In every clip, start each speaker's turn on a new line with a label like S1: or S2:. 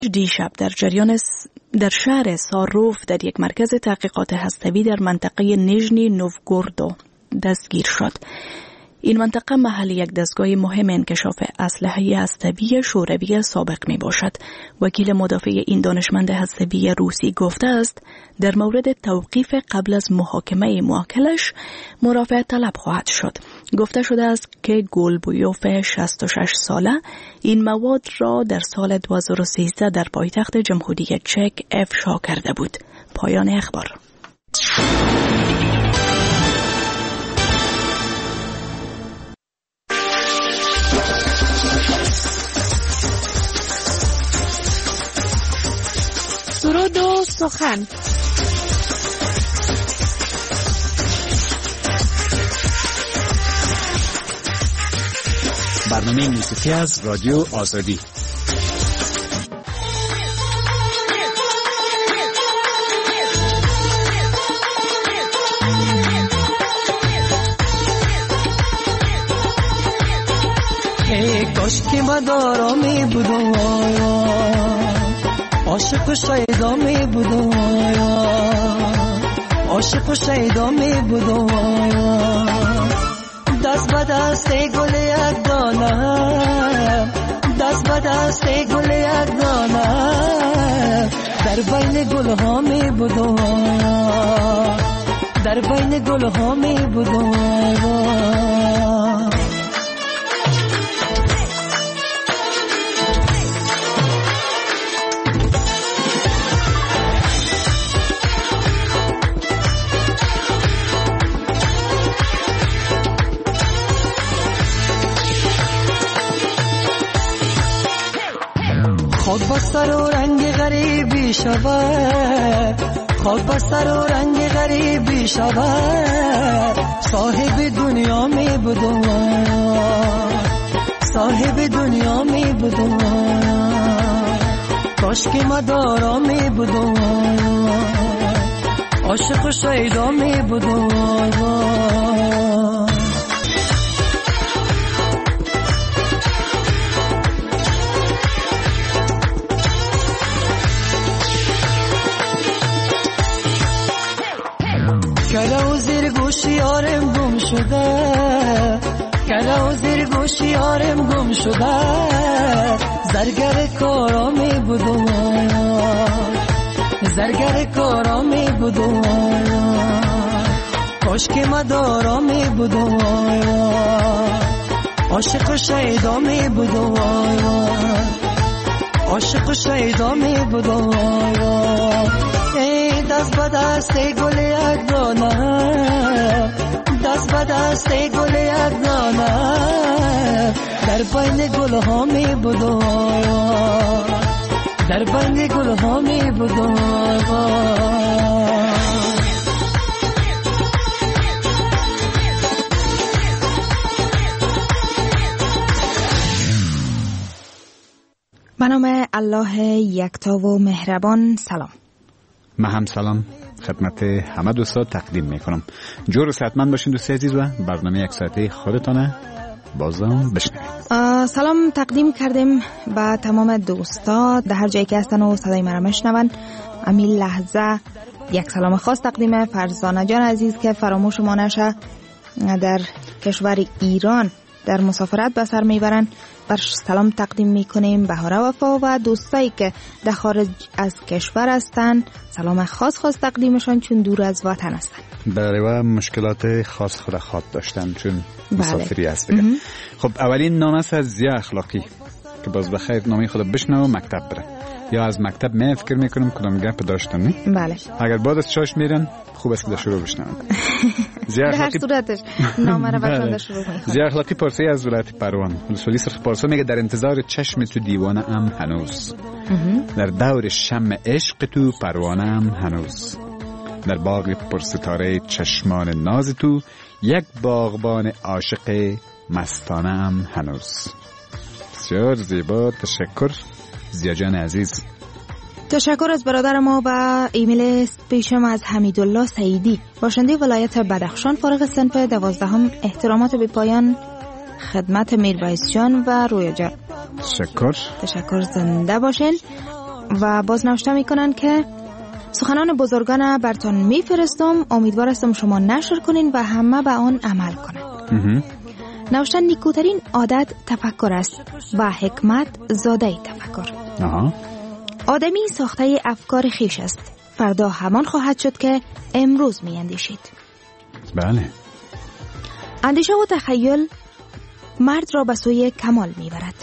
S1: دیشب در شهر ساروف در یک مرکز تحقیقات هسته‌ای در منطقه نژنی نوگوردو دستگیر شد. این منطقه محل یک دستگاه مهم انکشاف اسلحه هسته‌ای شوروی سابق می باشد. وکیل مدافع این دانشمند هسته‌ای روسی گفته است در مورد توقیف قبل از محاکمه موکلش مرافعه طلب خواهد شد. گفته شده است که گولبویوف 66 ساله این مواد را در سال 2013 در پایتخت جمهوری چک افشا کرده بود. پایان اخبار.
S2: سرود و سخن.
S3: برنامه موسیقی از رادیو آزادی.
S4: ای کاش که مدارا می بودم عاشق و شیدا می بودم عاشق و شیدا می بودم دست به دست گل یک دانه دست به دست گل یک دانه در بین گل ها می بودم در بین گل ها می بودم خاک بستر و رنگ غریبی شود خاک بستر و رنگ غریبی شود صاحب دنیا می بودم صاحب دنیا می بودم کاش که مدارا می بودم عاشق و شیدا می بودم کلا و زیر گوشی یارم گم شده کلا و زیر گوشی یارم گم شده زرگر کارا می بودم زرگر کارا می بودم کاش که مدارا می بودم عاشق و شیدا می بودم عاشق و شیدا می بودم ای دست به دست گل یک دانه دست به دست گل یک دانه در بین گل ها می بودم در بین گل ها می بودم
S2: به نام الله یکتا و مهربان. سلام.
S3: من هم سلام خدمت همه دوستا تقدیم میکنم. جور و صحتمند باشین دوستی عزیز و برنامه یک ساعته خودتانه بازم بشنوید.
S2: سلام تقدیم کردیم به تمام دوستا در هر جایی که هستن و صدای مرا میشنون. همین لحظه یک سلام خاص تقدیم فرزانه جان عزیز که فراموش ما نشه، در کشور ایران در مسافرت به سر میبرن. برش سلام تقدیم میکنیم. بهاره وفا و دوستایی که در خارج از کشور هستن سلام خاص تقدیمشان چون دور از وطن هستن.
S3: بله و مشکلات خاص خود داشتن چون مسافری هست دیگه. خب اولین نامه است از زیا اخلاقی که باز بخیر نامه خود بشنوه و مکتب بره یا از مکتب می فکر میکنم کدام گپ داشتن نی؟
S2: بله.
S3: اگر بعد از چاش میرن خوب است که شروع بشنون.
S2: در هر صورتش نامه رو بخونده شروع میکنم.
S3: زیا اخلاقی پرسی از ولایت پروان ولسوالی سرخ پارسا میگه در انتظار چشم تو دیوانه ام هنوز، در دور شم عشق تو پروانه ام هنوز، در باغ پرستاره چشمان ناز تو یک باغبان عاشق مستانه ام هنوز. بسیار زیبا، تشکر زیا جان عزیز.
S2: تشکر از برادر ما. و ایمیل پیشم از حمیدالله سعیدی، باشنده ولایت بدخشان، فارغ صنف 12. احترامات به پایان خدمت میرویس جان و رویا جان.
S3: تشکر.
S2: زنده باشین. و باز نوشته میکنن که سخنان بزرگان برتان میفرستم، امیدوار هستم شما نشر کنین و همه به آن عمل کنن. نوشتن نیکوترین عادت تفکر است و حکمت زاده تفکر. آدمی ساخته افکار خیش است، فردا همان خواهد شد که امروز می اندیشید.
S3: بله.
S2: اندیشه و تخیل مرد را به سوی کمال می برد.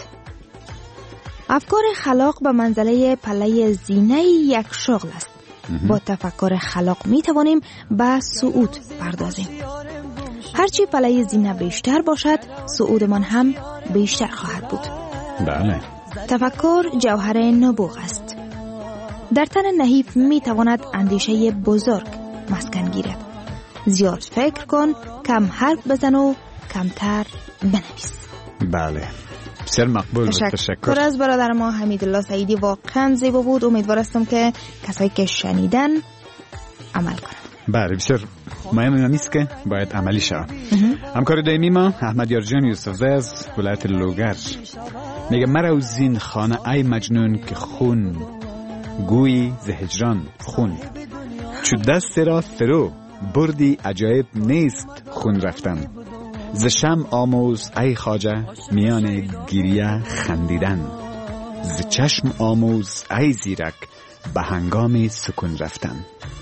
S2: افکار خلاق به منزله پله زینه یک شغل است. با تفکر خلاق می توانیم به صعود پردازیم. هرچی پله زینه بیشتر باشد، صعودمان هم بیشتر خواهد بود.
S3: بله.
S2: تفکر جوهر نبوغ است. در تن نحیف می تواند اندیشه بزرگ مسکن گیرد. زیاد فکر کن، کم حرف بزن و کمتر بنویس.
S3: بله. بسیار مقبول.
S2: تشکر از برادر ما حمیدالله سعیدی، واقعا زیبا بود. امیدوار هستم که کسایی که شنیدن عمل کنن.
S3: بله، بسیار مهم نیست که باید عملی شود. همکار دائمی ما احمد یارجان یوسفزی از ولایت لوگر میگه مرا و زین خانه ای مجنون که خون گویی ز هجران خون، چو دست را فرو بردی عجایب نیست خون رفتن، ز شم آموز ای خواجه میان گریه خندیدن، ز چشم آموز ای زیرک به هنگام سکون رفتن.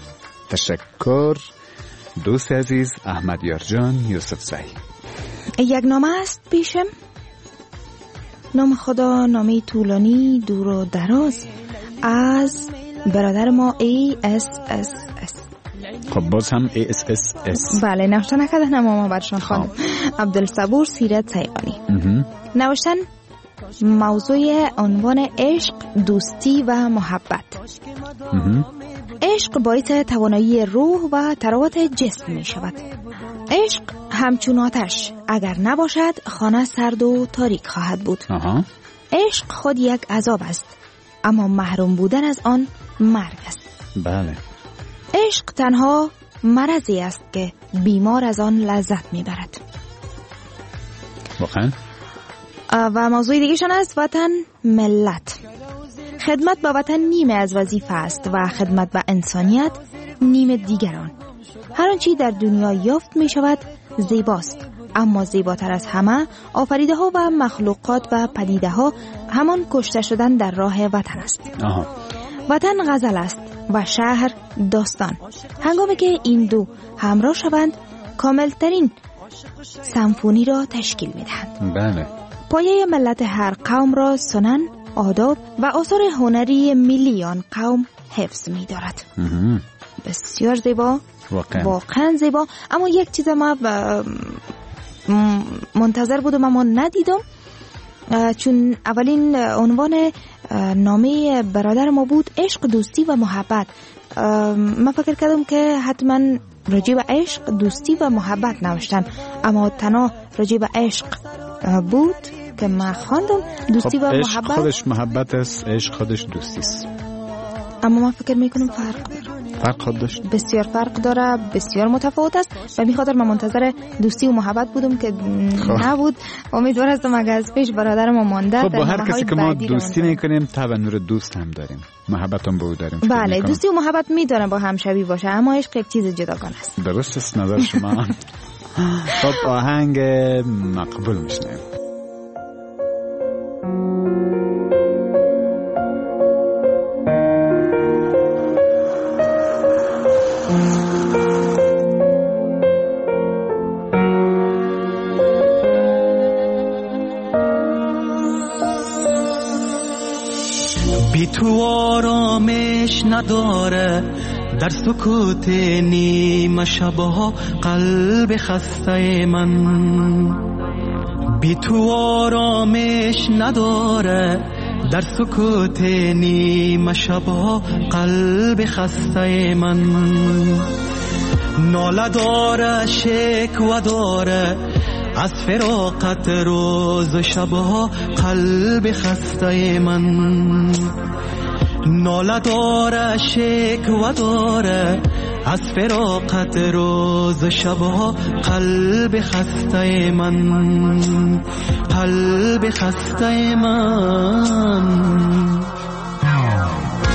S3: تشکر دوست عزیز احمد یارجان یوسفزی.
S2: یک نامه است پیشم. نام خدا نامه طولانی دور و دراز از برادر ما ASSS.
S3: خب باز هم ASSS.
S2: بله، نوشته نکرده نامه برشان خانم عبدالصبور سیرت سیغانی. نوشتن موضوع عنوان عشق، دوستی و محبت. عشق باعث توانایی روح و تراوت جسم می شود. عشق همچون آتش، اگر نباشد خانه سرد و تاریک خواهد بود. عشق خود یک عذاب است، اما محروم بودن از آن مرگ است.
S3: بله.
S2: عشق تنها مرضی است که بیمار از آن لذت می برد.
S3: واقعا.
S2: و موضوع دیگه شان است وطن ملت. خدمت به وطن نیمه از وظیفه است و خدمت به انسانیت نیمه دیگران. هر آنچه در دنیا یافت می شود زیباست، اما زیباتر از همه آفریده ها و مخلوقات و پدیده ها همان کشته شدن در راه وطن است. وطن غزل است و شهر داستان. هنگامی که این دو همراه شوند کاملترین سمفونی را تشکیل می دهند.
S3: بله.
S2: پایه ملت هر قوم را سنن، آداب و آثار هنری ملی آن قوم حفظ می دارد. بسیار زیبا، واقعا زیبا. اما یک چیز ما منتظر بودم اما ندیدم، چون اولین عنوان نامه برادر ما بود عشق، دوستی و محبت. من فکر کردم که حتما راجع به عشق، دوستی و محبت نوشتن، اما تنها راجع به عشق بود که من خواندم. دوستی و
S3: عشق
S2: محبت
S3: خودش محبت است، عشق خودش دوستی است.
S2: اما من فکر میکنم فرق داره.
S3: فرق خود داشت.
S2: بسیار فرق داره، بسیار متفاوت است و می خاطر من منتظر دوستی و محبت بودم که نبود. امیدوار هستم اگه از پیش برادر ما مانده.
S3: خب با هر کسی که ما دوستی میکنیم طبعا نور دوست هم داریم، محبت هم با او داریم.
S2: بله، دوستی و محبت میتونه با هم شبیه باشه، اما عشق یک چیز جداگانه است.
S3: درست است نظر شما. خب آهنگ مقبول میشنیم.
S4: بی تو آرامش نداره، در سکوت نیمه شبها قلب خسته من. بی تو آرامش نداره، در سکوت نیمه شبها قلب خسته من. ناله داره، شکوه داره، از فراقت روز و شبها قلب خسته من. ناله داره، شکوه داره، از فراقت روز و شبها قلب خسته من. قلب خسته من.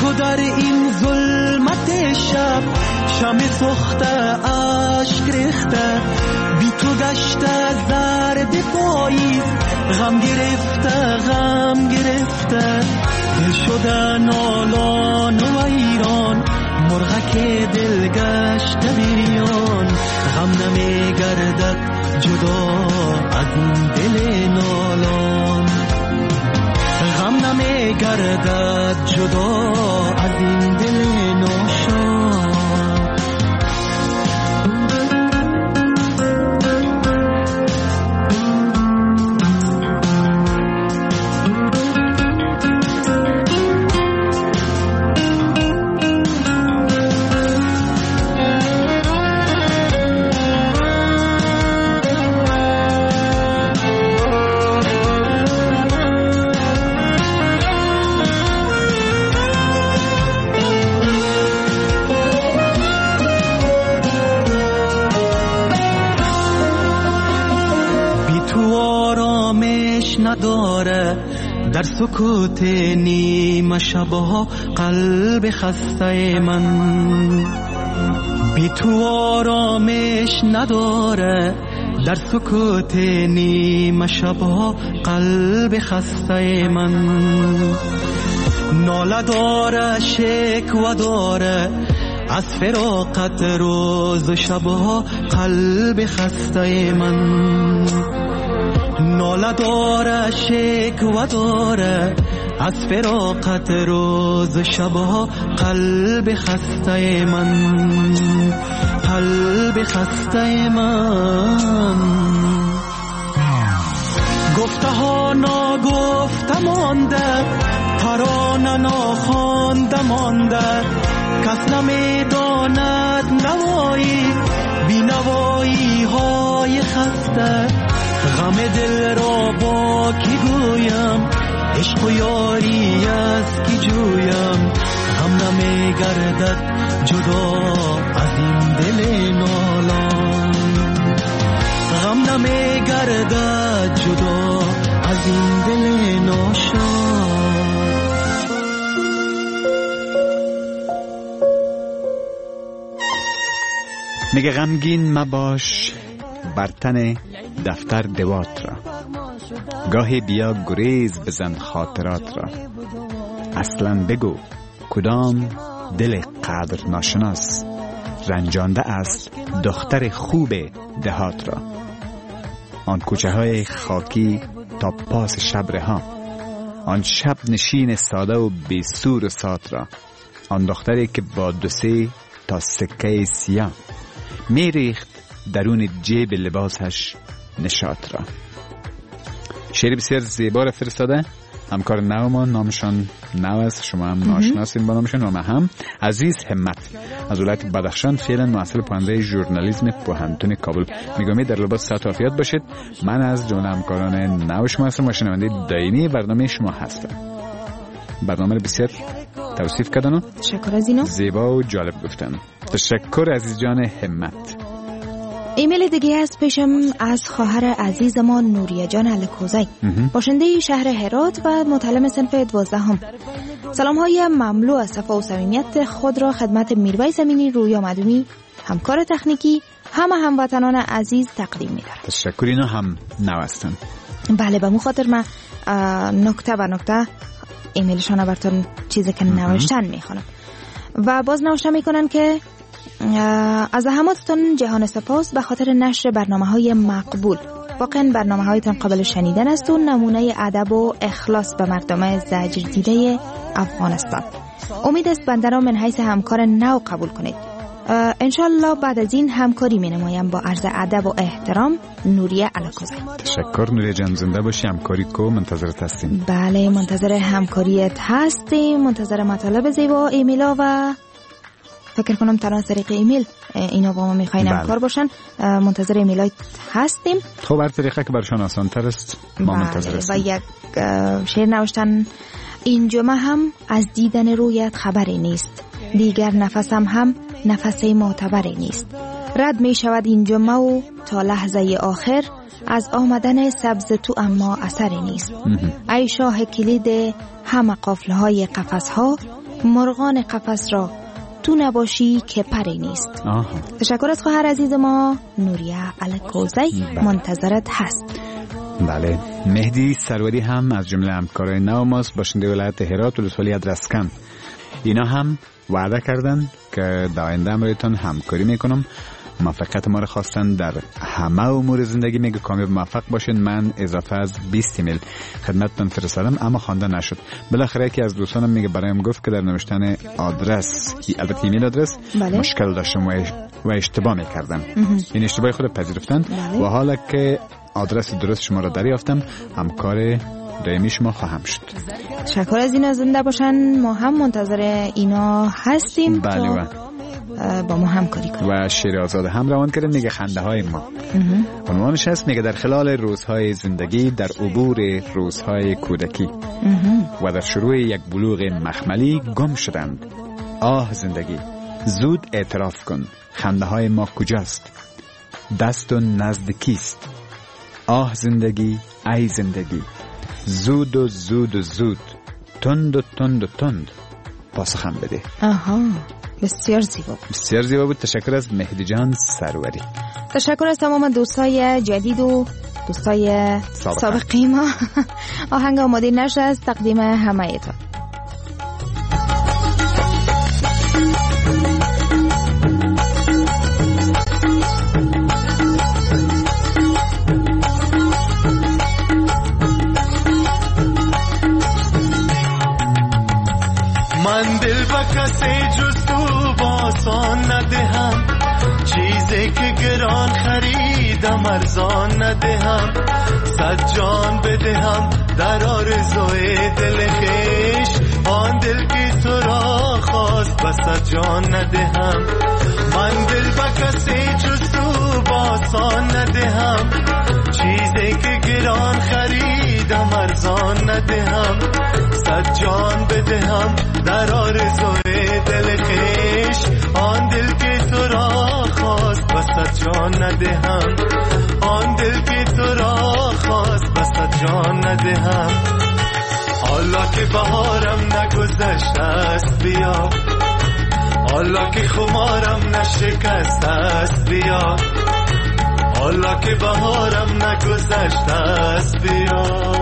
S4: تو در این ظلمت شب شمع سوخته اشک ریخته، بی تو گشته زرد پاییز غم گرفته دل شده نالان و ایران، مرغک دل گشته بریان، غم نمی گردد جدا از این دل نالان، غم نمی گردد جدا از این دل ناشاد. نداره در سکوت نیمه شبها قلب خسته من، بی تو آرامش نداره در سکوت نیمه شبها قلب خسته من، ناله داره شکوه داره از فراقت روز و شبها قلب خسته من، ناله داره شکوه داره از فراقت روز شبها قلب خسته من، قلب خسته من. گفته ها ناگفته مانده، ترانه ناخوانده مانده، کس نمیداند نوایی بی نوایی های خسته، غم دل را با کی گویم، عشق و یاری از کی جویم، غم نمی گردد جدا از این دل نالان، غم نمی گردد جدا از این دل ناشاد.
S3: میگه غمگین مباش برتن دفتر دوات را، گاهی بیا گریز بزن خاطرات را، اصلا بگو کدام دل قدر ناشناس رنجانده است دختر خوب دهات را، آن کوچه های خاکی تا پاس شب رها، آن شب نشین ساده و بی سور و سات را، آن دختری که با 2 تا سکه سیاه میریخت درون جیب لباسش نشاط را. شعر بسیار زیبا را فرستاده همکار نومان، نامشان نو است، شما هم ناشناسین با نامشان، و من هم عزیز همت از ولایت بدخشان، فعلا محصل پرونده ژورنالیسم پوهنتون کابل. میگم در لباس صحت و عافیت باشید. من از جمله همکاران نو شما هستم و شنونده دائمی برنامه شما هستم. برنامه رو بسیار توصیف کردن و
S2: تشکر از اینو
S3: زیبا و جالب گفتن. تشکر عزیز جان همت.
S2: ایمیل دیگه از پیشم از خواهر عزیز ما نوریه جان الکوزی، باشنده شهر هرات و متعلم صنف 12. سلام های مملو از صفا و صمیمیت خود را خدمت میرویس امینی، رویا مدومی، همکار تکنیکی، همه هموطنان عزیز تقدیم می‌دارم.
S3: تشکر. اینا هم نوستن.
S2: بله، به خاطر من نکته به نکته ایمیلشان براتون چیزی که نوشتن میخوانم و باز نوشته میکنن که از زحماتتون جهان سپاس به خاطر نشر برنامه‌های مقبول. واقعا برنامه‌هایتون قابل شنیدن است و نمونه ادب و اخلاص به مردم زجر دیده افغانستان. امید است بنده را من حیث همکار نو قبول کنید. انشالله بعد از این همکاری می نمایم. با عرض ادب و احترام، نوریه الکوزی.
S3: تشکر نوریه جان، زنده باشی. همکاری کو، منتظرت هستیم.
S2: بله، منتظر همکاریت هستیم، منتظر مطالب زیبا ایمیلا و فکر کنم تنها از طریق ایمیل اینا با ما میخواین همکار باشن. منتظر ایمیلایت هستیم.
S3: خب هر طریقه که برشان آسان تر است ما منتظر هستیم.
S2: و یک شعر نوشتن: این جمعه هم از دیدن رویت خبری نیست، دیگر نفسم هم نفسی معتبری نیست. رد می شود این جمعه و تا لحظه آخر از آمدن سبز تو اما اثری نیست. ای شاه کلید همه قفلهای قفسها، مرغان قفس را تو نباشی که پری نیست. تشکر از خواهر عزیز ما نوریه الکوزی، منتظرت هست.
S3: بله، مهدی سروری هم از جمله همکارای نو ماست، باشنده ولایت هرات ولسوالی ادرسکن. اینا هم وعده کردن که در آینده امرایتان همکاری میکنم. موفقیت ما رو خواستن در همه امور زندگی. میگه کامیاب موفق باشین. من اضافه از 20 ایمیل خدمتتون فرستادم اما خوانده نشد. بالاخره یکی از دوستانم میگه برایم گفت که در نوشتن آدرس، البته ایمیل آدرس، مشکل داشتم و اشتباه میکردم. این اشتباه خود پذیرفتن و حالا که آدرس درست شما را دریافتم، همکار دائمی شما خواهم شد.
S2: تشکر از اینا، زنده باشن. ما هم منتظر اینا هستیم.
S3: بله،
S2: با ما همکاری کنیم.
S3: و شیر آزاد هم روان کردن. میگه خنده های ما عنوانش هست. میگه در خلال روزهای زندگی، در عبور روزهای کودکی و در شروع یک بلوغ مخملی گم شدند. آه زندگی، زود اعتراف کن، خنده های ما کجاست؟ دست و نزد کیست؟ آه زندگی، ای زندگی، زود و زود و زود، تند و تند و تند، پاسخم بده.
S2: بسیار زیبا بود.
S3: بسیار زیبا بود. تشکر از مهدی جان سروری.
S2: تشکر از تمام دوستای جدید و دوستای سابقی ما. آهنگ آماده نشد از تقدیم همه ایتان.
S4: من دل با کسی جز تو باسان ندهم، چیزی که گران خریدم ارزان ندهم. صد جان بدهم در آرزوی دل خویش، آن دل که تو را خواست و صد جان ندهم. من دل با کسی جز تو باسان ندهم، چیزی که گران خریدم ارزان ندهم. صد جان بدهم در آرزوی دل خویش، آن دل که تو را خواست و صد جان ندهم. آن دل که تو را خواست و صد جان ندهم. حالا که بهارم نگذشته است بیا، حالا که خمارم نشکسته است بیا، حالا که بهارم نگذشته است بیا.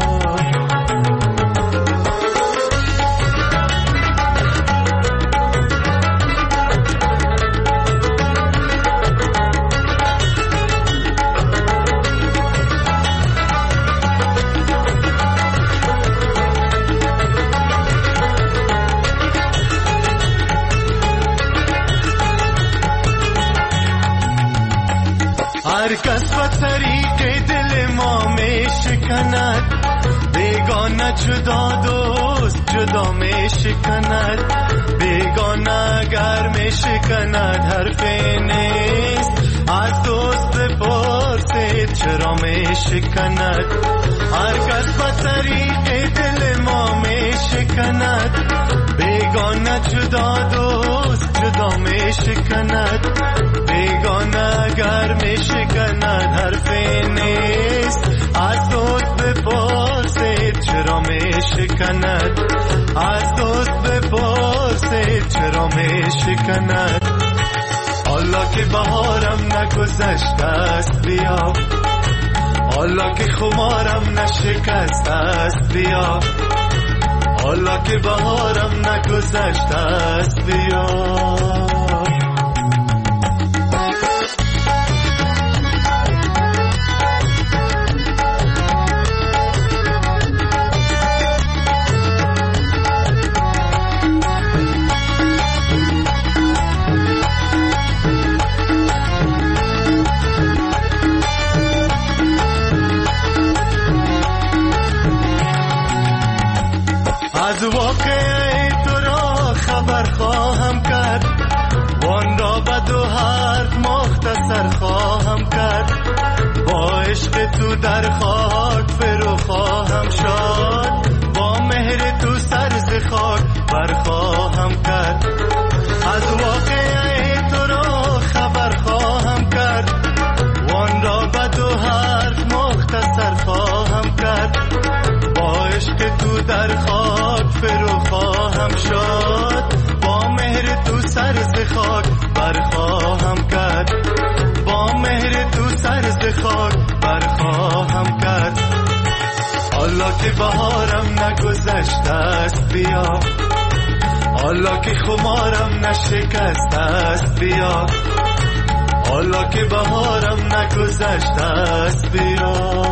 S4: هر کس با طریق دل ما می شکند، بیگانه جدا دوست جدا می شکند. بیگانه اگر می شکند حرفی نیست، از دوست بپرسید چرا می شکند. هر کس با طریق دل ما می شکند، بیگانه جدا دوست جدا می شکند. بیگانه اگر می شکند حرفی نیست، از دوست بپرسید چرا می شکند. از دوست بپرسید چرا می شکند. حالا که بهارم نگذشته است بیا، حالا که خمارم نشکسته است بیا، حالا که بهارم نگذشته است بیا. از واقعه تو را خبر خواهم کرد، وان را بد و هرد مختصر خواهم کرد. با عشق تو در خاک فرو خواهم شد، با مهر تو سر ز خاک بر خواهم کرد. از واقعه تو را خبر خواهم کرد، وان را بد و هرد مختصر خواهم کرد. با عشق تو در خاک فرو خواهم شد، خاک برخواهم کرد، با مهر تو سر خاک برخواهم کرد. حالا که بهارم نگذشته است بیا، حالا که خمارم نشکسته است بیا، حالا که بهارم نگذشته است بیا.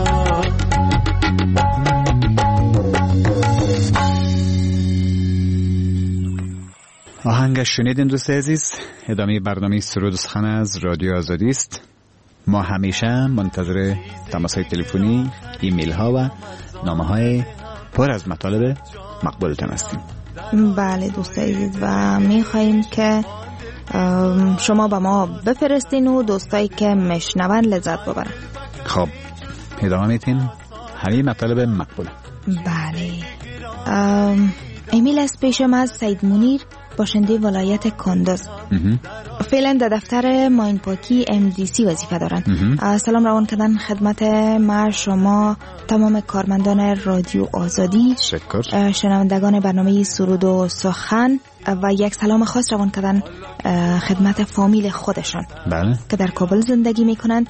S3: آهنگش شنیدین دوست عزیز. ادامه برنامه سرود و سخن از رادیو آزادی است. ما همیشه منتظر تماس‌های تلفنی، ایمیل ها و نامه های پر از مطالب مقبولتان هستیم.
S2: بله دوست عزیز، و میخواییم که شما با ما بفرستین و دوستایی که مشنون لذت ببرن.
S3: خب ادامه میتین همین مطالب مقبول.
S2: بله، ایمیل از پیشم از سید منیر، باشنده ولایت کندز. فعلا در دفتر ماین پاکی MDC وظیفه دارن. سلام روان کردن خدمت ما شما تمام کارمندان رادیو آزادی، شنوندگان برنامه سرود و سخن، و یک سلام خاص روان کردن خدمت فامیل خودشان.
S3: بله. که
S2: در کابل زندگی میکنند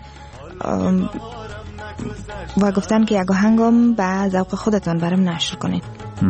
S2: و گفتن که یک آهنگم به ذوق خودتان برام نشر کنید.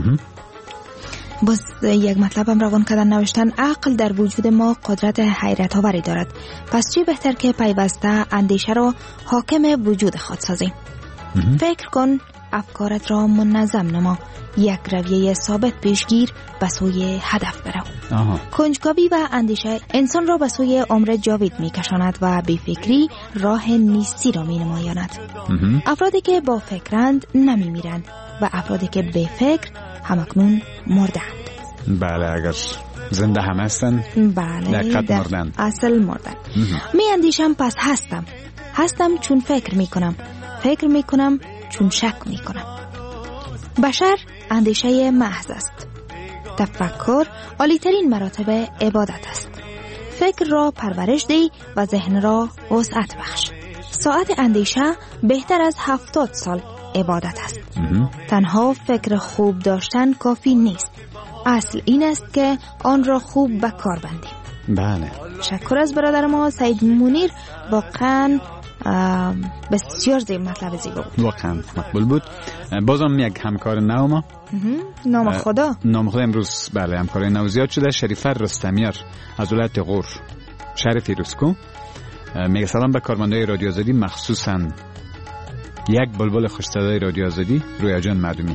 S2: باز یک مطلبم روان کردن، نوشتن عقل در وجود ما قدرت حیرت آوری دارد، پس چی بهتر که پیوسته اندیشه را حاکم وجود خود سازیم. فکر کن، افکارت را منظم نما، یک رویه ثابت پیشگیر به سوی هدف برو. کنجکاوی و اندیشه انسان را به سوی عمر جاوید می کشاند و بی فکری راه نیستی را می نمایاند. افرادی که با فکرند نمی میرند و افرادی که بی فکر همکنون مردند.
S3: بله، اگر زنده هم هستن،
S2: بله،
S3: در مردن.
S2: اصل مردن. می اندیشم پس هستم چون فکر می کنم چون شک می کنم. بشر اندیشه محض است. تفکر عالی‌ترین مراتب عبادت است. فکر را پرورش دی و ذهن را وسعت بخش. ساعت اندیشه بهتر از 70 سال عبادت است. تنها فکر خوب داشتن کافی نیست. اصل این است که آن را خوب به کار بندیم.
S3: بله.
S2: تشکر از برادر ما سید منیر، واقعا بسیار مطلب زیبا بود.
S3: واقعا مقبول بود. بازم یک همکار نو ما،
S2: نام خدا
S3: امروز بله همکار نو زیاد شده. شریفه رستمیار از ولایت غور شهر فیروزکو میگه سلام به کارمندای رادیو آزادی، مخصوصا یک بلبل خوش‌صدای رادیو آزادی، رویا جان معدومی.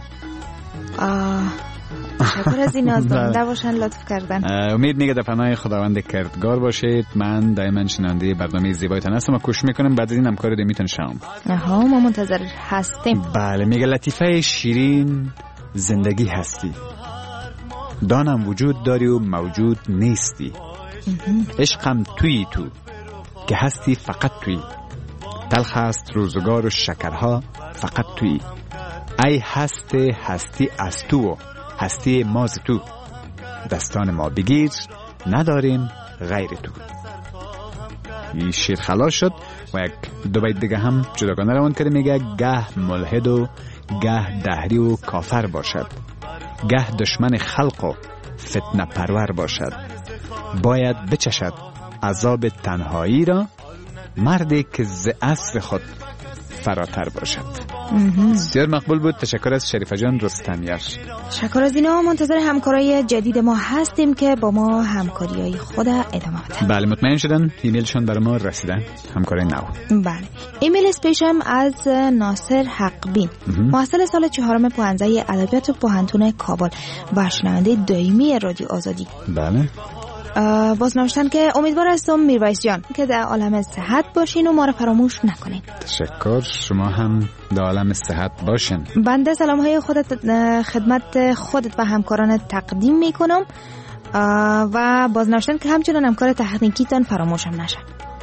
S2: شکر از این آزمانده باشن، لطف کردن.
S3: امید میگه در پناه خداوند کردگار باشید. من دائما شنونده برنامه زیبایتان هستم و کوشش میکنم بعد از این همکار دیمیتون شام.
S2: ما منتظر هستیم.
S3: بله، میگه لطیفه شیرین زندگی هستی، دانم وجود داری و موجود نیستی. عشقم توی تو که هستی فقط توی، تلخ است روزگار و شکرها فقط توی. ای هستی از تو و هستی ماز تو، دستان ما بگیر نداریم غیر تو. این شیر خلاص شد و یک دو بیت دیگه هم جداگانه روان کرده. میگه گه ملحد و گه دهری و کافر باشد، گه دشمن خلق و فتنه پرور باشد. باید بچشد عذاب تنهایی را، مردی که ز عصر خود فراتر باشد. بسیار مقبول بود. تشکر از شریفه جان رستمیار.
S2: تشکر از اینا. منتظر همکارای جدید ما هستیم که با ما همکاریای خود ادامه بدن.
S3: بله، مطمئن شدن ایمیلشون برای ما رسیدن، همکارای نو.
S2: بله، ایمیل اسپیشم از ناصر حقبین، محصل سال 4 پوهنځی ادبیات پوهنتون کابل و شنونده دائمی رادیو آزادی.
S3: بله.
S2: باز نوشتن که امیدوار هستم میرویس جان که در عالم صحت باشین و ما رو فراموش نکنین. تشکر،
S3: شما هم در عالم صحت باشین.
S2: بنده سلام های خدمت خودت و همکارانت تقدیم میکنم و باز نوشتن که همچنان همکار تکنیکیتان فراموشم نشن.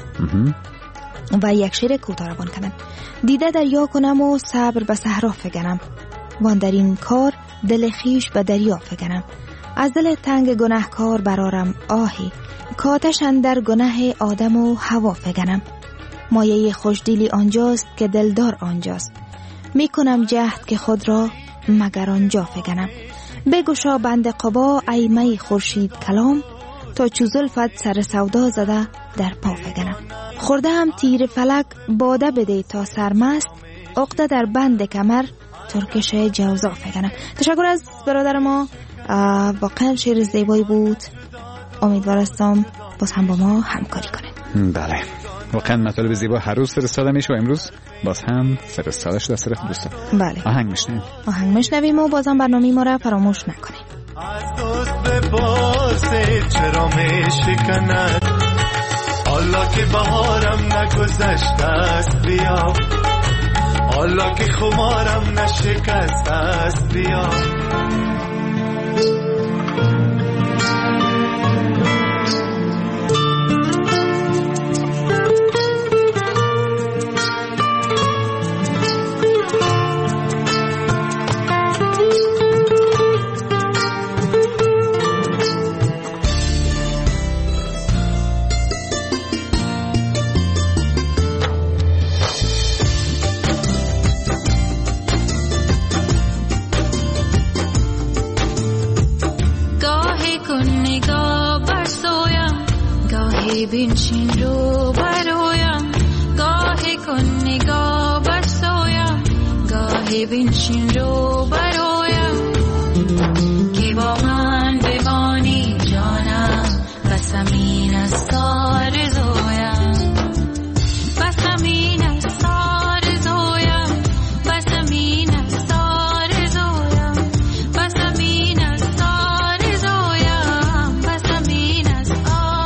S2: و یک شعر کوتاه روان کردن. دیده دریا کنم و صبر به صحرا فگنم، وان در این کار دل خیش به دریا فگنم. از دل تنگ گناهکار برارم آهی، کاتش اندر گناه آدم و هوا فگنم. مایه خوشدلی آنجاست که دلدار آنجاست، میکنم جهد که خود را مگر آنجا فگنم. بگشا بند قبا ای می خورشید کلام، تا چو زلفت سر سودا زده در پا فگنم. خورده هم تیر فلک باده بده تا سرمست، عقده در بند کمر ترکش جوزا فگنم. تشکر از برادر ما، واقعا شعر زیبایی بود. امیدوار هستم باز هم با ما همکاری کنید.
S3: بله، واقعا مطالب زیبا هر روز فرستاده میشه و امروز باز هم فرستاده شده از طرف دوستان.
S2: بله،
S3: آهنگ
S2: میشنویم و بازم برنامه ما را فراموش نکنید.
S4: از دوست بپرسه چرا میشکند، حالا که بهارم نگذشته است بیا، حالا که خمارم نشکسته است بیا.
S5: بنشین رو برایم، گاهی کن نگاه بر سویم، گاهی بنشین رو برایم، که با من بمانی جانم، بس همین است آرزویم، بس همین است آرزویم، بس همین است آرزویم، بس همین است آرزویم، بس همین است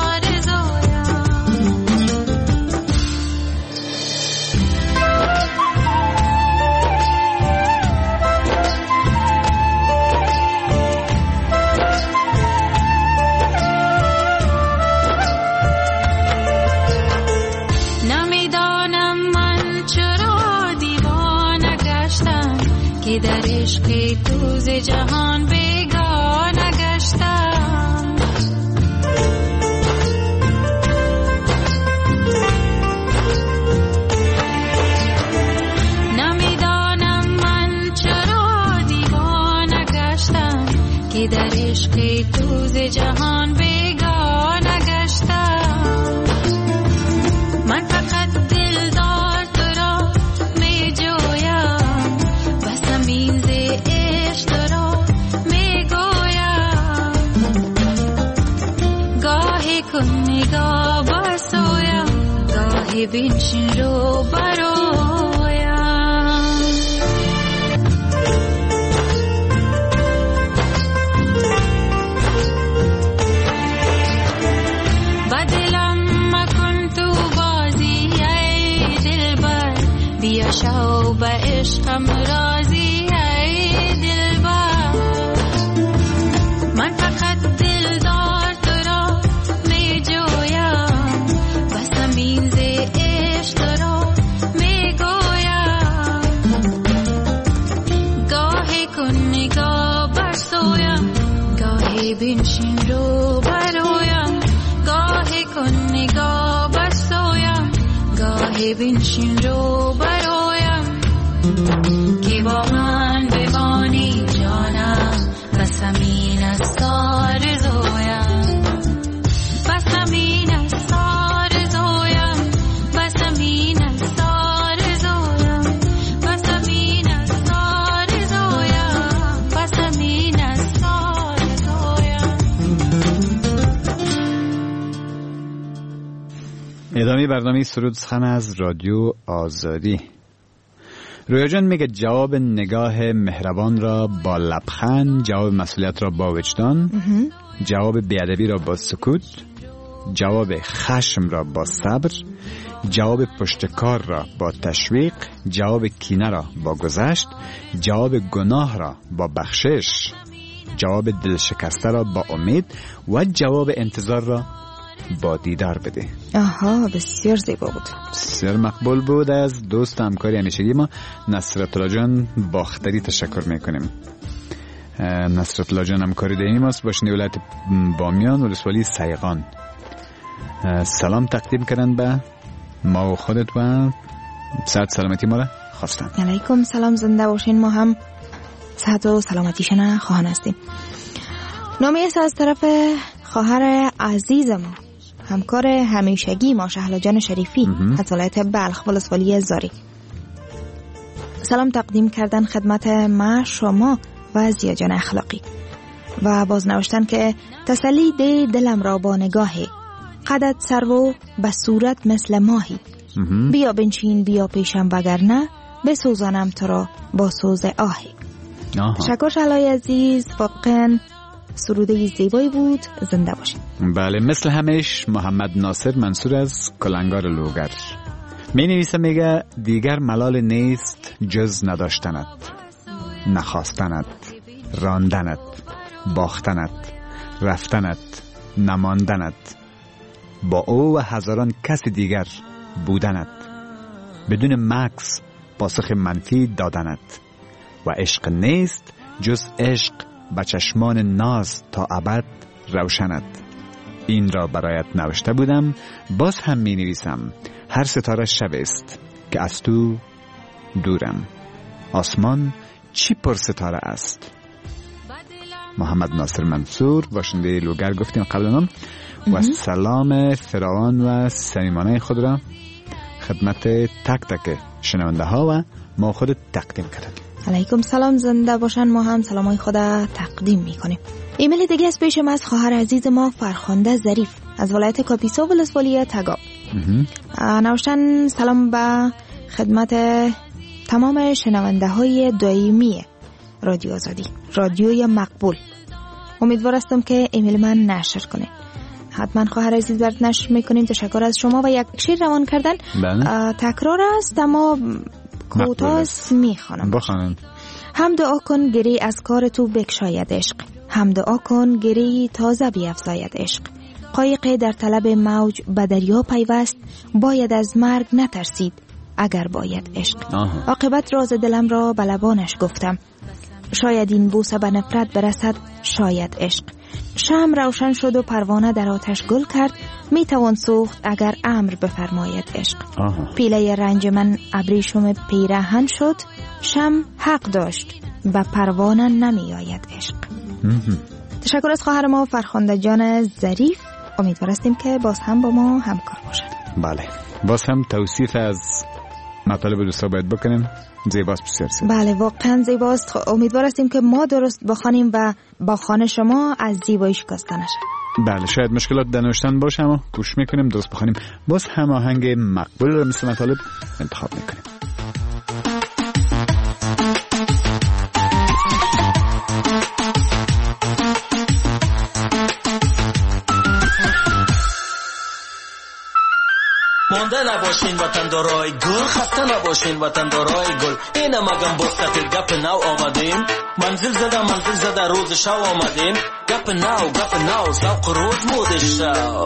S5: که در عشق تو ز جهان بیگانه گشتم، نمیدانم من چرا دیوانه گشتم، که در عشق تو ز جهان بیگانه گشتم. من فقط دلدار تو را می جویم، این ز عشق را می گویم، گاهی کن نگاه بر سویم، گاهی بنشین رو برایم. با دلم مکن تو بازی ای دلبر، بیا شو به عشقم راضی. من فقط دلدار تو را می جویم، بس همین ز عشق را می گویم، گاهی کن نگاه بر سویم، گاهی بنشین رو برایم، گاهی کن نگاه بر سویم، گاهی بنشین رو برایم، که با من بمانی جانم، بس همین است آرزویم، بس همین است آرزویم، بس همین است آرزویم، بس همین است آرزویم، بس همین است آرزویم.
S3: ادامه برنامه سرود سخن از رادیو آزادی. رویا جان میگه جواب نگاه مهربان را با لبخند، جواب مسئولیت را با وجدان، جواب بیادبی را با سکوت، جواب خشم را با صبر، جواب پشتکار را با تشویق، جواب کینه را با گذشت، جواب گناه را با بخشش، جواب دل شکسته را با امید و جواب انتظار را با دیدار بده.
S2: آها، بسیار زیبا بود،
S3: بسیار مقبول بود. از دوست همکاری همیشگی ما نصرت الله جان باختری تشکر میکنیم. نصرت الله جان همکاری دائمی ماست با ولایت بامیان ولسوالی سیغان. سلام تقدیم کردن به ما و خودت و صحت سلامتی ما را خواستن.
S2: علیکم سلام، زنده باشین. ما هم صحت و سلامتیشان خواهان هستیم. نامی از طرف خواهر عزیز ما، همکار همیشگی ما، شهلا جان شریفی از ولایت بلخ ولسوالی زاری، سلام تقدیم کردن خدمت ما، شما و زیا جان اخلاقی و باز نوشتن که تسلی ده دلم را با نگاهی، قدت سرو به صورت مثل ماهی، بیا بنشین بیا پیشم وگرنه بسوزانم تو را با سوز آهی. تشکر شهلای عزیز، واقعا سروده زیبایی بود، زنده باشید.
S3: بله، مثل همیش محمد ناصر منصور از کلنگار لوگر می نویسه، میگه دیگر ملال نیست جز نداشتنت، نخواستنت، راندنت، باختنت، رفتنت، نماندنت، با او و هزاران کس دیگر بودنت، بدون مکس پاسخ منفی دادنت، و عشق نیست جز عشق به چشمان ناز تا ابد روشنت. این را برایت نوشته بودم، باز هم می نویسم، هر ستاره شب است که از تو دورم، آسمان چی پر ستاره است. محمد ناصر منصور، باشنده لوگر گفتیم قبلا، و سلام فراوان و صمیمانه خود را خدمت تک تک شنونده ها و ما خود تقدیم کردیم.
S2: علیکم سلام، زنده باشن. ما هم سلامای خود تقدیم میکنیم. ایمیل دیگه از پیشم از خواهر عزیز ما فرخنده ظریف از ولایت کاپیسا ولسوالی تگاب. نوشتن سلام به خدمت تمام شنونده های دائمی رادیو آزادی، رادیوی مقبول. امیدوار هستم که ایمیل من نشر کنه. حتما خواهر عزیز برات نشر میکنیم. تشکر از شما و یک شیر روان کردن. تکرار است اما کوتاه میخوانم.
S3: بخوانم.
S2: هم دعا کن گری از کار تو بکشاید عشق، هم دعا کن گری تازه بیفزاید عشق. قایق در طلب موج به دریا پیوست، باید از مرگ نترسید اگر باید عشق. عاقبت راز دلم را به لبانش گفتم، شاید این بوسه به نفرت برسد، شاید عشق. شمع روشن شد و پروانه در آتش گل کرد، می توان سوخت اگر امر بفرماید عشق. پیله رنج من ابریشم پیراهن شد، شمع حق داشت و پروانه نمی آید عشق. تشکر از خواهر ما فرخنده جان ظریف. امیدوار هستیم که باز هم با ما همکار باشن.
S3: بله، باز هم توصیف از مطالب دوستا باید بکنیم. زیباست بسیار.
S2: بله واقعا زیباست. امیدوار هستیم که ما درست بخوانیم و با خوان شما از زیبایی شکسته نشه.
S3: بله، شاید مشکلات در نوشتن باشه اما گوش میکنیم، درست بخوانیم. باز هم آهنگ مقبول رو مثل مطالب انتخاب میکنیم.
S6: مانده نباشین وطندارای گل، خسته نباشین وطندارای گل. اینم اگم بستت گپ نو آمدیم، منزل زده روز شو آمدیم. گپ نو ذوق روز مود شو.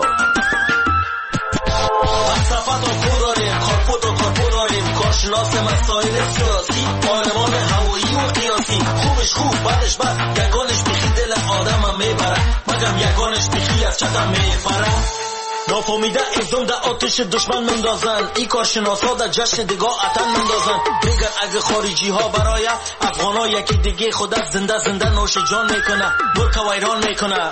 S6: فلسفت و خود داریم، خارپوت و کارپو داریم، کارشناس مسائل سیاسی، پارلمان هوایی و قیاسی. خوبش خوب بدش بد، یگانش بخی دل آدم هم میبره، مگم یگانش بخی از چتم میپره. نافامیده ازم در آتش دشمن مندازن، ای کارشناسا در جشن دگاه اتن مندازن. میگن اگه خارجی ها برای افغان ها یکی دیگه خودت زنده نوش جان میکنه، برک و ایران میکنه.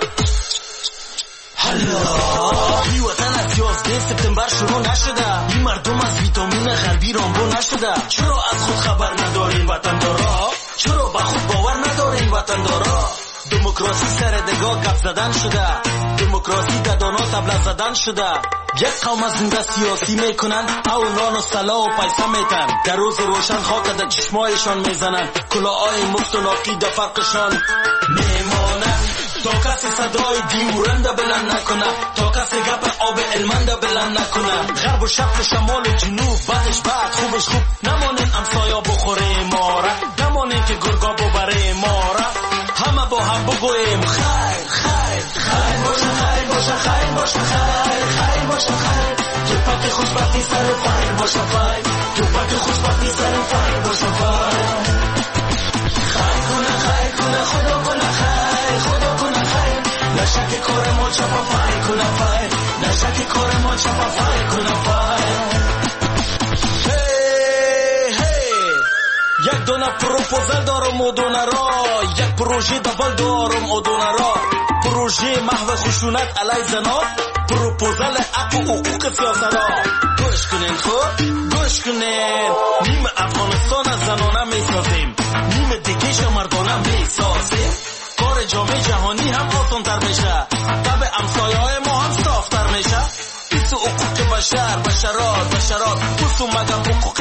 S6: حالا بی وطن از 11 سپتامبر شروع نشده، بی مردم از ویتامین غربی رامبو نشده. چرا از خود خبر ندارین وطندارا؟ چرا به خود باور ندارین وطندارا؟ دموکراسی سر دگاه گپ زدن شده، دموکراسی در دانا تبله زدن شده. یک قوم از زنده سیاسی میکنن، او نان و سلا و پیسه میتن. در روز روشن خاک در چشمایشان میزنن، کلاهای مفت و ناقی در فرقشان میمانن. تا کسی صدای دیورنده بلند نکنه، تا کسی گپ آب علمنده بلند نکنه. غرب و شرق و شمال و جنوب، بعدش بعد خوبش خوب. نمانین امسایا بخوره ماره، نمانین که گرگا ببره ماره. همه با هم بگویم خیر خیر خیر باشه، خیر باشه، خیر باشه، خیر خیر باشه، خیر. تو پاک خوشبختی سر فیر باشه، فیر. تو پاک خوشبختی سر فیر باشه، فیر. خیر کنه، خیر کنه، خدا کنه خیر، خدا کنه خیر. نشک کار ما چپا فیر کنه فیر، نشک کار ما چپا فیر کنه فیر. یک دونه پروپوزال دارم و دونه را، یک پروژه دبل دارم و دونه را. پروژه محو خشونت علیه زنان، پروپوزال حق و حقوق سیاست‌ها. گوش کنین خب گوش کنین، نیم افغانستان از زنانه میسازیم، نیم دیگه مردانه میسازیم. کار جامعه جهانی هم آسان تر میشه، طبع امثایه های ما هم صافتر میشه. بیسو حقوق بشر، بشرات بسو مگم حقوق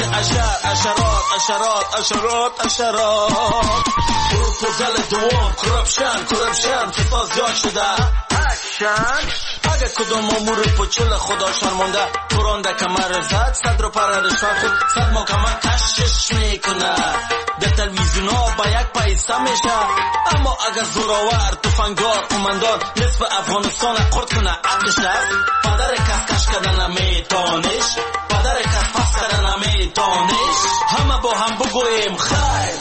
S6: اشرات. پروپوزال دوم کرپشن فساد زیاد شده. اگه کدوم مامور پچل خدا شرمنده قرانده کمر زد، صد رو پرندش خود صد محکمه کشش میکنه. در تلویزیون ها با یک پیسه میشه، اما اگه زوراور تفنگدار قماندان نصف افغانستان قرد کنه عقلش است. پدر کس کردن نمیتانش، پدر کس پس کردن نمیتانش. همه با هم بگویم خیر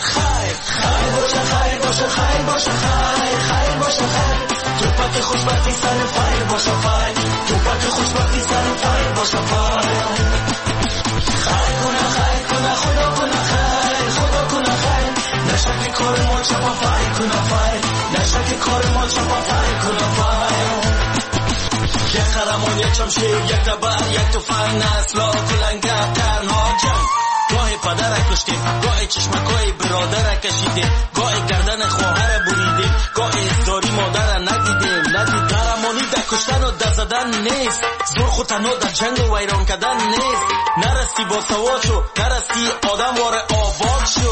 S6: باشه. توپک خوشبختی سر فایر باشه فایر، توپک خوشبختی سر فایر باشه فایر. خیر کنه خدا کنه خیر، نشک کار ما چپا فایر کنه فایر، نشک کار ما چپا فایر کنه فایر. یک خرمان یک چمشیر یک تبر یک توفنگ نسلا کلنگه تنها جنگ. گاهی پدر کشتیم، گاهی چشمکای برادر کشیدیم، گاهی گردن خواهر بریدیم، گاهی ازداری مادر ندیدیم. درمانی در کشتن و در زدن نیست، زور خود تنها در جنگ و ویران کردن نیست. نرستی با سواد شو، نرستی آدم واره آباد شو.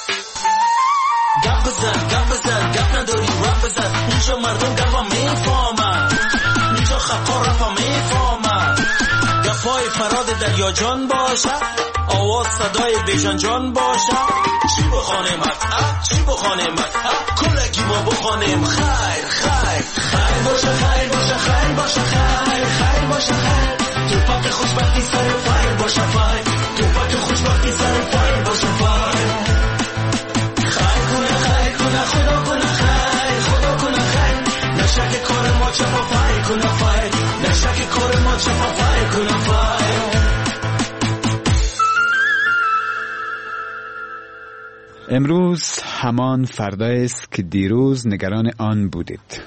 S6: گپ نداری رپ بزن، اینجا مردم گفا میفهمن، اینجا خطا رفا میفهمن. گپای فراد دریا جان باشه، آواز صدای بیژن جان باشه. چی بخوانیم کلگی ما بخوانیم خیر باشه. توپک خوشبختی سر فایر باشه فایر، توپک خوشبختی سر فایر باشه فایر. خیر کنه خدا کنه خیر، نشک کار ما چپا فایر کنه فایر، نشک کار ما چپا فایر کنه فایر.
S3: امروز همان فردایی است که دیروز نگران آن بودید.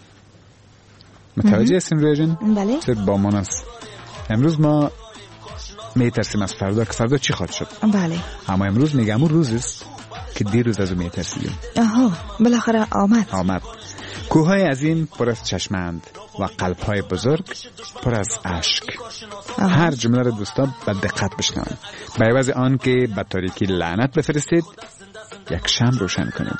S3: متوجه هستیم رویا جان؟
S2: بله.
S3: صرف با من است. امروز ما میترسیم از فردا که فردا چی خواهد شد.
S2: بله.
S3: اما امروز میگم اون روز است که دیروز از اون میترسیم.
S2: آها بالاخره آمد.
S3: کوههای عظیم پر از چشمند و قلبهای بزرگ پر از اشک. هر جمله را دوستان به دقت بشنوید. به عوض آن که به تاریکی لعنت بفرستید، یک شمع روشن کنید.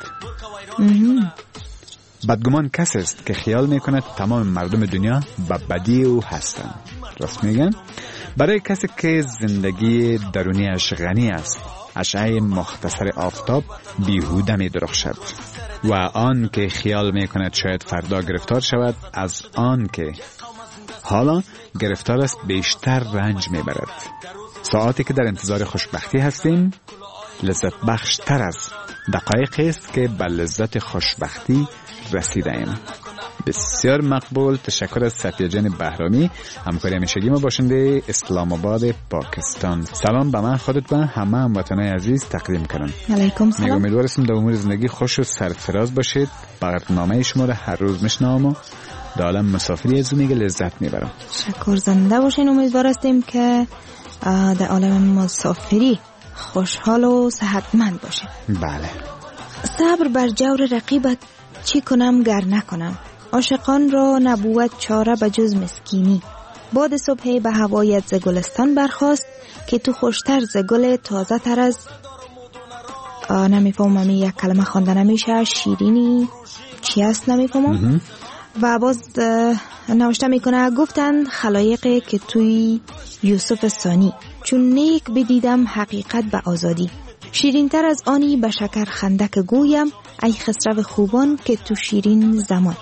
S3: بدگمان کسی است که خیال میکند تمام مردم دنیا به بدی او هستند. راست میگن؟ برای کسی که زندگی درونیش غنی است، اشعه مختصر آفتاب بیهوده می درخشد. و آن که خیال میکند شاید فردا گرفتار شود، از آن که حالا گرفتار است بیشتر رنج میبرد. ساعتی که در انتظار خوشبختی هستیم لذت بخش تر از دقایقی است که به لذت خوشبختی رسیده ایم. بسیار مقبول. تشکر از صفیه جان بهرامی، همکاری همیشگی ما باشنده اسلام آباد پاکستان. سلام به من، خودت و همه هموطنان عزیز تقدیم کنم.
S2: علیکم سلام.
S3: امیدوارم در امور زندگی خوش و سرفراز باشید. برنامه شما را هر روز میشنوم و در عالم مسافری از میگه لذت میبرم.
S2: شکر زنده باشین. امیدوار هستیم که در عالم مسافری خوشحال و صحتمند باشید.
S3: بله.
S2: صبر بر جور رقیبت چی کنم گر نکنم، عاشقان را نبوت چاره به جز مسکینی. باد صبحی به هوایت ز گلستان برخاست که تو خوشتر ز گل تازه تر از نمیفهمم یک کلمه خوانده نمیشه. شیرینی چی است نمیفهمم. و باز نوشته میکنه گفتند خلایقی که توی یوسف ثانی، چون نیک بدیدم حقیقت به آزادی. شیرین تر از آنی به شکر خندک گویم، ای خسرو خوبان که تو شیرین زمان.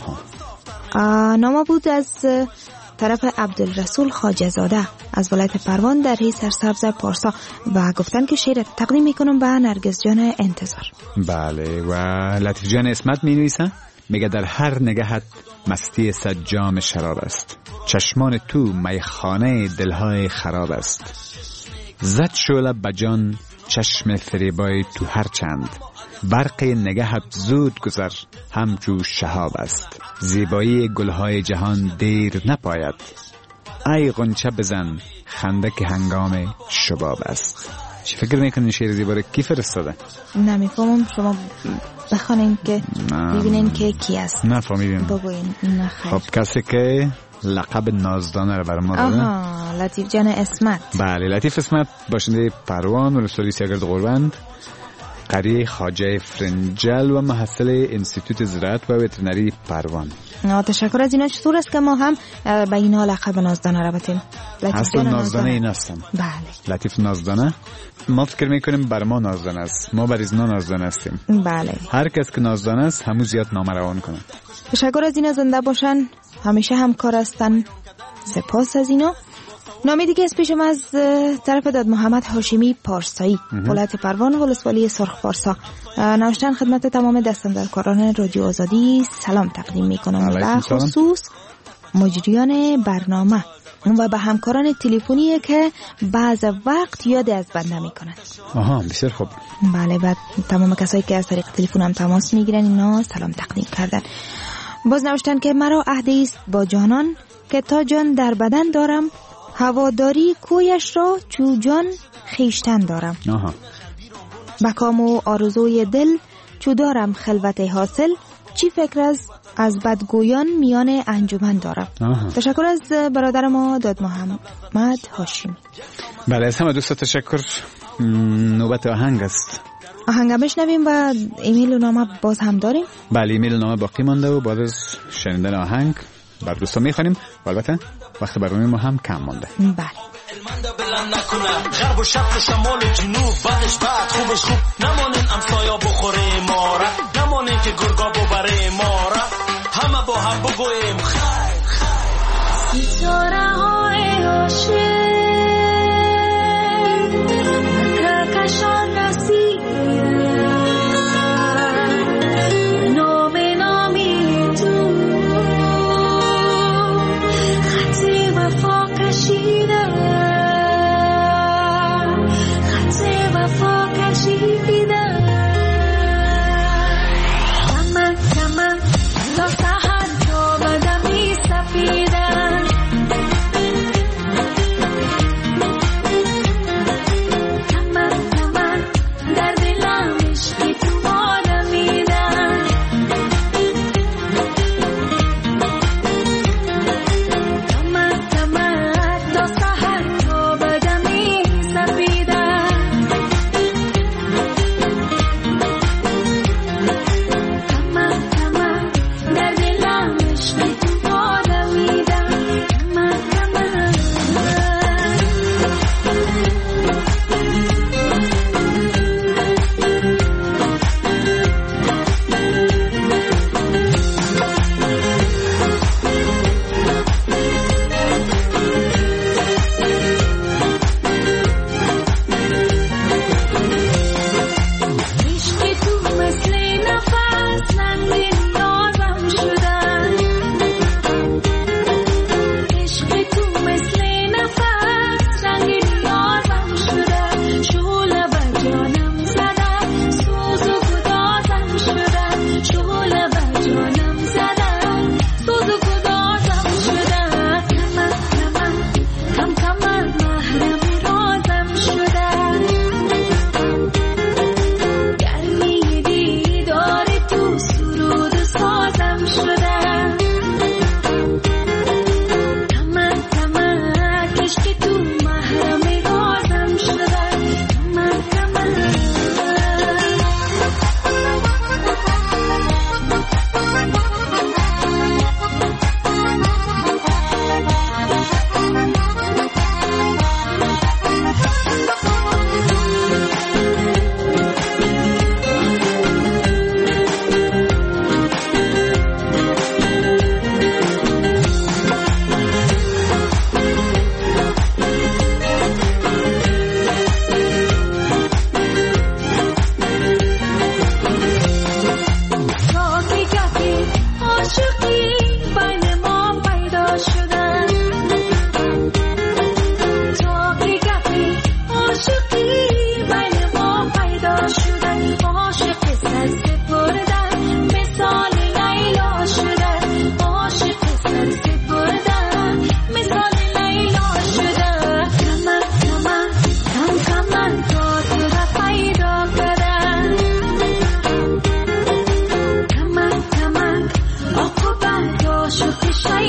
S2: نامه بود از طرف عبدالرسول خواجه زاده از ولایت پروان در سرسبز پارسا و گفتن که شعر تقدیم میکنم به نرگس جان انتظار.
S3: بله. و لطیف جان اسمت می نویسه، میگه در هر نگهت مستی صد جام شراب است، چشمان تو میخانه دلهای خراب است. زد شعله بجان چشم فریبای تو هر چند، برق نگهت زود گذر همچو شهاب است. زیبایی گلهای جهان دیر نپاید، ای غنچه بزن خنده که هنگام شباب است. چی فکر میکنین شعر زیبا رو کی فرستاده؟
S2: نمیفهمم، شما بخونین که ببینین که کی است.
S3: نفهمیدیم.
S2: بگوین. نخیر.
S3: خب کسی که لقب نازدانه رو برای ما داده؟
S2: آها، لطیف جان اسمت.
S3: بله، لطیف اسمت باشنده پروان ولسوالی سیاگرد غربند، قریه خواجه فرنجل و محصل انستیتوت زراعت و وترنری پروان.
S2: تشکر از اینا. چطور است که ما هم به اینا لقب نازدانه را بتیم؟
S3: اصلا نازدانه این هستم.
S2: بله.
S3: لطیف نازدانه. ما فکر میکنیم بر ما نازدانه است، ما بر اینا نازدانه هستیم.
S2: بله.
S3: هر کس که نازدانه است همون زیاد نامه روان کنه.
S2: تشکر از اینا، زنده باشن، همیشه همکار هستن. سپاس از اینا. نامی دیگه از پیشم از طرف داد محمد هاشمی پارسایی، ولایت پروان ولسوالی سرخ پارسا. نوشتن خدمت تمام دستاندرکاران رادیو آزادی سلام تقدیم میکنم، و خصوص مجریان برنامه و به همکاران تلفنی که بعض وقت یاد از بنده میکنن.
S3: آها، بسیار خوب.
S2: بله، و تمام کسایی که از طریق تلفن هم تماس میگیرن اینا سلام تقدیم کردن. باز نوشتن که مرا عهدی است با جانان که تا جان در بدن دارم، هواداری کویش را چو جان خیشتن دارم. بکام و آرزوی دل چو دارم خلوت حاصل، چی فکر از بدگویان میان انجمن دارم. تشکر از برادر ما داد محمد هاشمی.
S3: بله، از همه دوستا تشکر. نوبت آهنگ است.
S2: آهنگ بشنویم و ایمیل و نامه باز هم داریم.
S3: بله، ایمیل و نامه باقی مانده و بعد از شنیدن آهنگ بر دوستا میخوانیم. البته وقت برنامه ما هم کم مانده.
S2: بله.
S6: غرب و شرق شمال و جنوب، بعدش بعد خوبش خوب نمانین امسایا بخوره ما را، نمانین که گرگا ببره ما را، همه با هم بگویم خیر خیر.
S5: ستاره های عاشق کهکشان رسیدن، نام نامی تو خط وفا کشیدن، خط وفا کشیدن. کمن تا سحر تا بدم می سپیدن،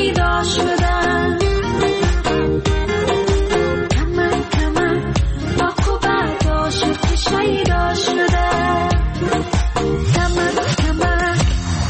S5: شیدا شدن کمک کمک با قوت عاشق شیدا شدن کمک کمک.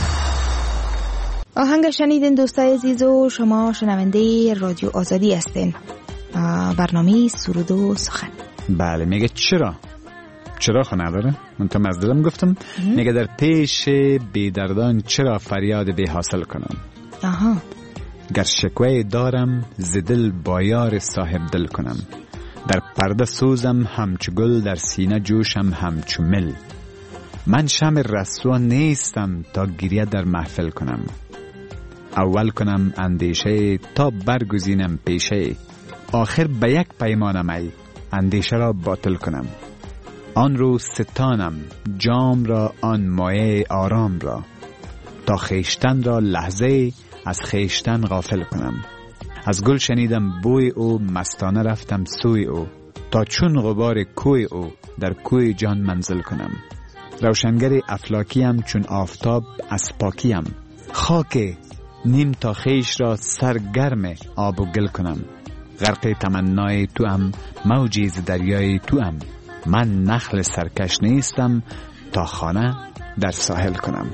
S2: آهنگ شنیدین دوستای عزیز و شما شنونده رادیو آزادی هستین. برنامه سرود و سخن.
S3: بله میگه چرا خو نداره؟ من تا مزدلم گفتم میگه در پیش بیدردان چرا فریاد بی حاصل کنم.
S2: آها.
S3: گر شکوه دارم زدل با یار صاحب دل کنم. در پرده سوزم همچو گل در سینه جوشم همچو مل. من شمع رسوا نیستم تا گریه در محفل کنم. اول کنم اندیشه تا برگزینم پیشه. آخر به یک پیمانم ای اندیشه را باطل کنم. آن رو ستانم جام را آن مایه آرام را. تا خیشتن را لحظه از خیشتن غافل کنم. از گل شنیدم بوی او مستانه رفتم سوی او. تا چون غبار کوی او در کوی جان منزل کنم. روشنگر افلاکیم چون آفتاب از پاکیم. خاک نیم تا خیش را سرگرم آب و گل کنم. غرق تمنای تو ام موجی ز دریای تو ام. من نخل سرکش نیستم تا خانه در ساحل کنم.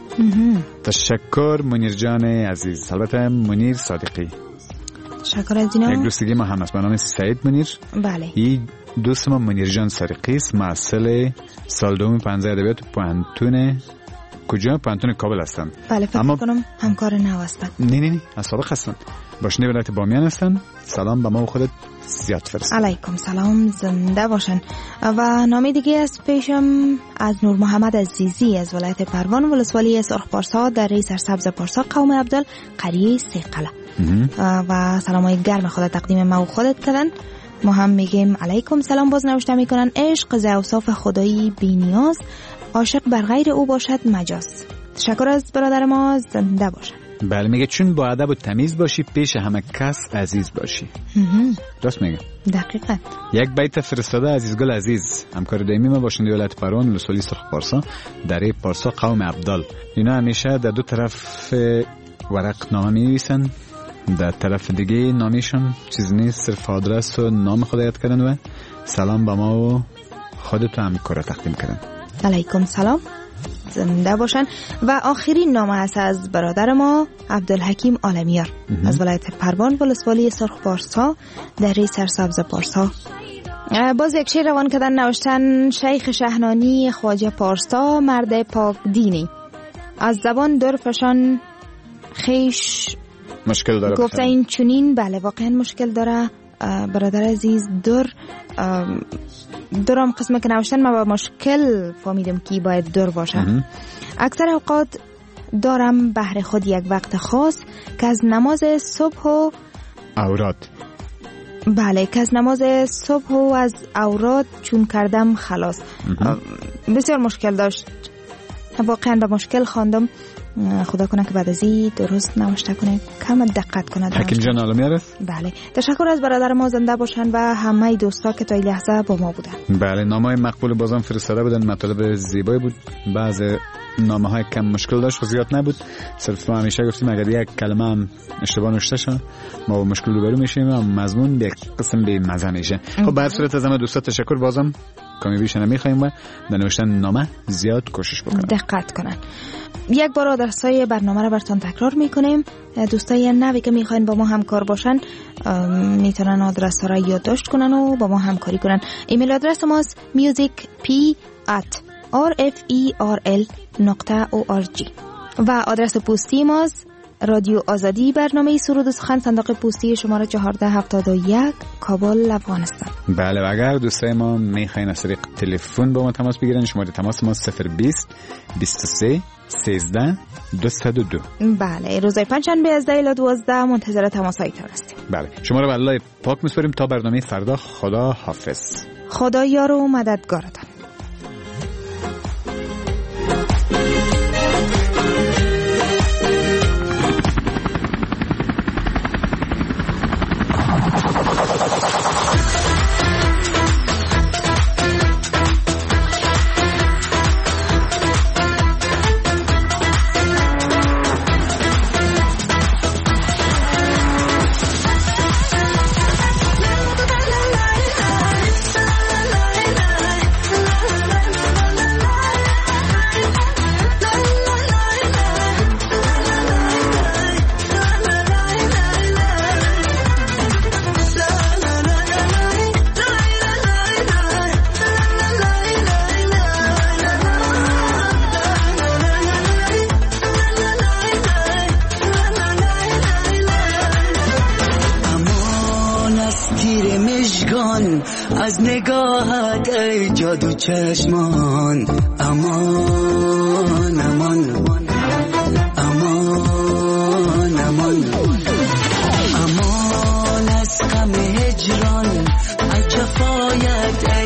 S3: تشکر منیر جان عزیز. البته منیر صادقی.
S2: تشکر از جناب.
S3: یک دوستگی ما هم است به نام سعید منیر.
S2: بله.
S3: این دوست ما منیر جان صادقی است. محصل سال دوم پنځه ادبیات پوهنتون کجا؟ پوهنتون کابل هستن.
S2: بله فکر کنم همکار نو هستن.
S3: نه از سابق هستن. باشنده ولایت بامیان هستن. سلام به ما و خودت زیاد فرست.
S2: علیکم سلام، زنده باشن. و نام دیگه از پیشم از نور محمد عزیزی از ولایت پروان ولسوالی سرخ پارسا در سرسبز پارسا قوم عبدال قریه سیقله. و سلامای گرم خدا تقدیم ما و خودت کردن. ما هم میگیم علیکم سلام. باز نوشته میکنن عشق ز اوصاف خدایی بی نیاز، عاشق بر غیر او باشد مجاز. تشکر از برادر ما، زنده باشن.
S3: بله میگه چون با ادب و تمیز باشی پیش همه کس عزیز باشی. راست میگه.
S2: دقیقاً.
S3: یک بیت فرستاده عزیزگل عزیز همکار دائمی ما باشنده ولایت پروان ولسوالی سرخ پارسا در پارسا قوم عبدال. اینا همیشه در دو طرف ورق نامه می‌نویسن. در طرف دیگه نامشون چیز نیست، صرف آدرس و نام خود یاد کردن و سلام به ما و خودت هم کار تقدیم کردن.
S2: علیکم سلام، زنده باشن. و آخرین نامه هست از برادر ما عبدالحکیم عالمیار از ولایت پروان ولسوالی سرخ پارسا در سرسبز پارسا. باز یک شعر روان کردن، نوشتن شیخ شهنانی خواجه پارسا مرد پاک دینی، از زبان در فشان خیش
S3: مشکل داره.
S2: گفته این چونین. بله واقعا مشکل داره برادر عزیز. درم قسمه که نوشتن ما با مشکل فهمیدم که باید در باشه. اکثر اوقات دارم بهر خود یک وقت خاص که از نماز صبح و
S3: اوراد.
S2: بله که از نماز صبح و از اوراد چون کردم خلاص. بسیار مشکل داشت، واقعا به مشکل خواندم. خدا کنه که بعد از این درست نوشته کنه، کم دقت کنه.
S3: حکیم جان عالمیار.
S2: بله تشکر از برادر ما، زنده باشن و همه دوستا که تا این لحظه با ما بودن.
S3: بله نامه‌های مقبول بازم فرستاده بودن، مطالب زیبایی بود. بعض نامه‌های کم مشکل داشت و زیاد نبود. صرف ما همیشه گفتیم اگر یک کلمه هم اشتباه نوشته شه ما با مشکل روبرو میشیم و مضمون به قسم به مزه میشه. خب به هر صورت از همه دوستا تشکر. بازم کمی بیش نمیخوایم و در نوشتن نامه زیاد کوشش بکنن،
S2: دقت کنن. یک بار آدرسای برنامه رو براتون تکرار میکنیم. دوستای نوی که میخواین با ما همکار باشن میتونن آدرس ها رو یادداشت کنن و با ما همکاری کنن. ایمیل آدرس ماست musicp@rferl.org و آدرس پستی ماست رادیو آزادی، برنامه سرود و سخن، صندوق پستی شماره 1471 کابل افغانستان.
S3: بله و اگر دوستای ما میخواین از طریق تلفن با ما تماس بگیرن شماره تماس ما 020 23 13 202.
S2: بله روزهای پنجشنبه از 10 تا 12 منتظر تماسایتان هستیم.
S3: بله شما رو به الله پاک میسپاریم تا برنامه فردا. خدا حافظ.
S2: خدا یار و مددگارتان.
S7: امان از نگاهت ای جادو چشمان امان امان امان امان امان از غم هجران از جفایت